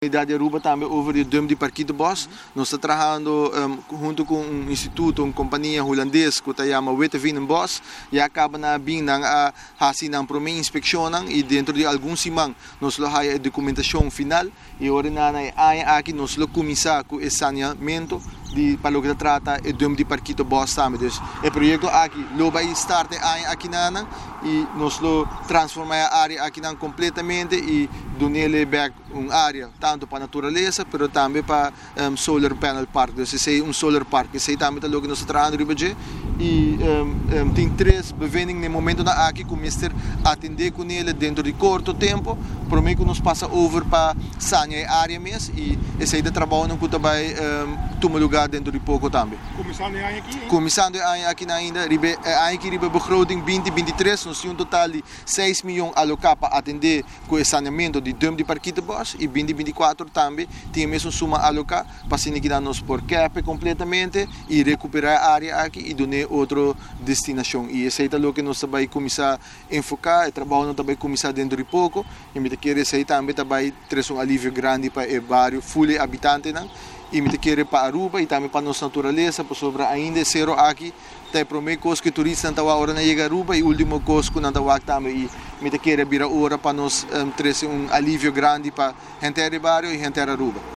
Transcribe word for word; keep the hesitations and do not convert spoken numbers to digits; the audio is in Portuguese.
Comunidade de Aruba também over o Dum de Parquito Bos. Nós estamos trabalhando um, junto com um instituto, uma companhia holandesa que se chama Weteveen Bos e acaba na bem na hasi na primeira inspeção e dentro de alguns semanas nós lo a documentação final e agora na aqui nós lo começar com esse saneamento de para o que trata o Dum de Parquito Bos também. O projeto aqui lo vai start aqui na e nós lo transformar a área aqui na completamente e donele back uma área tanto para a natureza, mas também para um, solar panel park. Então, se é um solar park, se é também que nós estamos trabalhando e um, um, tem três bevendings no momento na aqui começar a atender com ele dentro de curto tempo, para mim que nós passa over para sanear a área mesmo e esse aí de trabalho que vai um, tomar lugar dentro de pouco também. Começando a aqui? Começando a aqui ainda, aqui ribe begroting vinte vinte e três, nós temos um total de seis milhões alocados para atender com o saneamento de Dum de Parquito Bos e vinte vinte e quatro também tem mesmo suma alocada para significar-nos por cap completamente e recuperar a área aqui e donar outra destinação. E esse é o que nós vamos começar a enfocar, o trabalho não vai começar dentro de pouco e me quer esse também vai trazer um alívio grande para o bairro full habitante não? E me quer para Aruba e também para a nossa natureza, por sobre ainda zero aqui, tem primeiro coisa que turistas não estão agora na chega Aruba e último coisa que não estão aqui também e me quer vir a hora para nós um, trazer um alívio grande para a gente do bairro e a gente de Aruba.